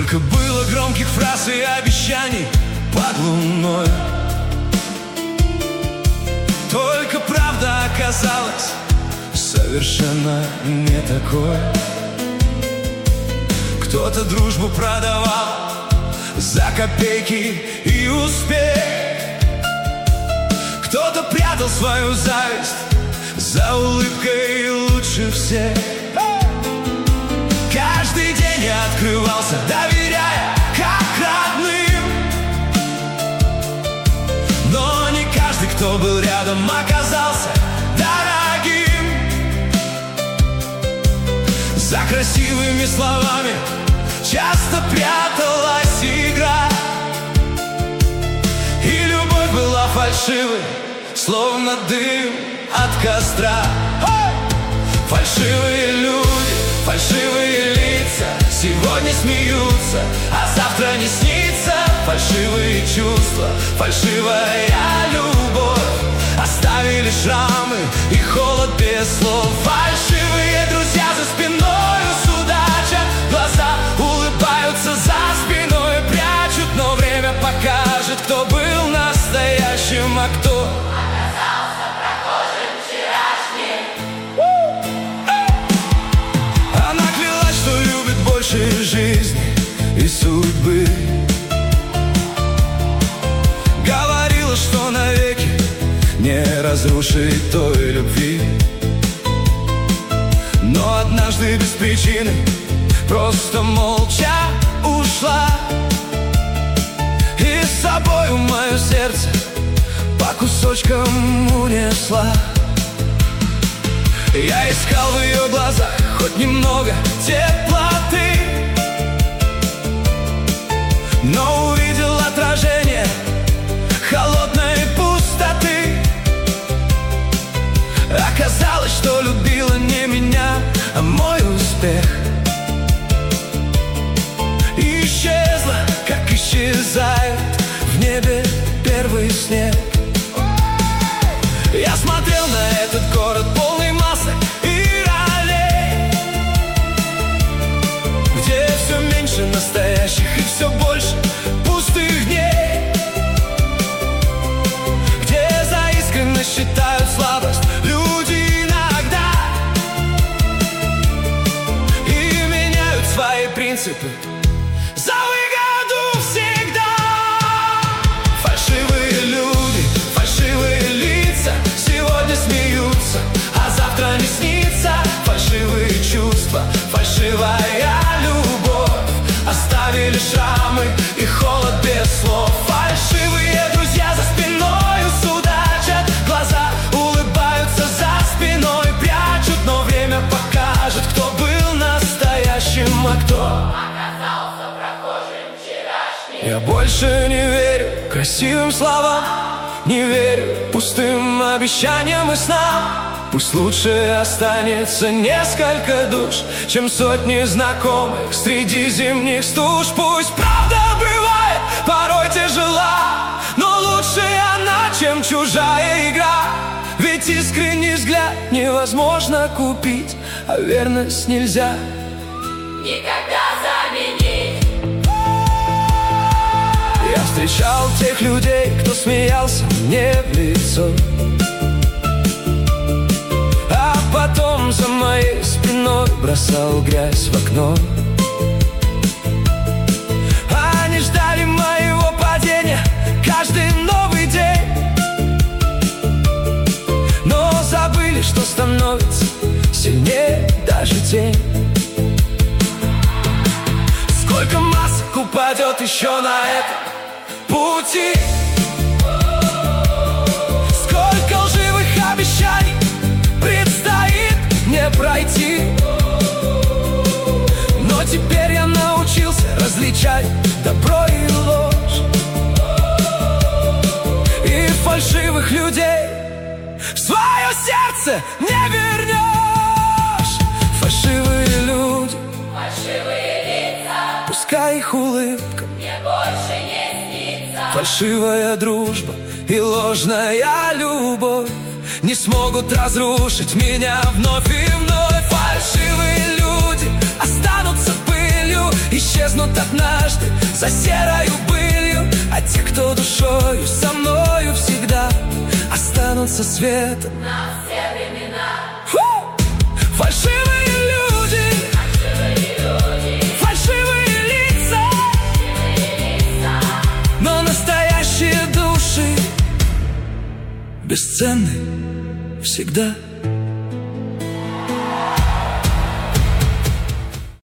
Сколько было громких фраз и обещаний под луной, только правда оказалась совершенно не такой. Кто-то дружбу продавал за копейки и успех, кто-то прятал свою зависть за улыбкой лучше всех. Каждый день я открывался, доверяя как родным, но не каждый, кто был рядом, оказался дорогим. За красивыми словами часто пряталась игра, и любовь была фальшивой, словно дым от костра. Фальшивые люди, фальшивые лица сегодня смеются, а завтра не снится. Фальшивые чувства, фальшивая любовь оставили шрамы и холод без слов. Фальшивые друзья за спиной судачат, глаза улыбаются за спиной прячут, но время покажет, кто был настоящим, а кто оказался прохожим вчерашним. Она клялась, что любит больше жизни и судьбы, говорила, что навеки не разрушит той любви. Но однажды без причины просто молча ушла, и с собою мое сердце по кусочкам унесла. Я искал в ее глазах хоть немного теплоты, но увидел отражение холодной пустоты. Оказалось, что любила не меня, а мой успех. И исчезла, как исчезает в небе первый снег. Я смотрел на этот город полный масок и ролей, где все меньше настоящих и все больше пустых дней, где за искренность считают слабость люди иногда и меняют свои принципы за выгоду всегда. Фальшивые люди, фальшивые лица сегодня смеются, а завтра не снится. Фальшивые чувства, фальшивая любовь оставили шрамы и холод без слов. Фальшивые друзья за спиной судачат, глаза улыбаются за спиной прячут, но время покажет, кто был настоящим, а кто Оказался прохожим вчерашним. Я больше не верю красивым словам, не верю пустым обещаниям и снам. Пусть лучше останется несколько душ, чем сотни знакомых среди зимних стуж. Пусть правда бывает порой тяжела, но лучше она, чем чужая игра. Ведь искренний взгляд невозможно купить, а верность нельзя Никогда заменить. Я встречал тех людей, кто смеялся мне в лицо, а потом за моей спиной бросал грязь в окно. Они ждали моего падения каждый новый день, но забыли, что становится сильнее даже тень. Сколько масок упадет еще на этом пути, сколько лживых обещаний предстоит мне пройти. Но теперь я научился различать добро и ложь, и фальшивых людей в свое сердце не вернешь. Фальшивые люди, Фальшивые лица пускай их улыбка, мне больше не снится. фальшивая дружба и ложная любовь не смогут разрушить меня вновь и вновь. Фальшивые люди останутся пылью, исчезнут исчезнут однажды за серою былью, а те, кто душою со мною всегда, останутся светом на все времена. Фальшивые люди, фальшивые лица, но настоящие души бесценны всегда.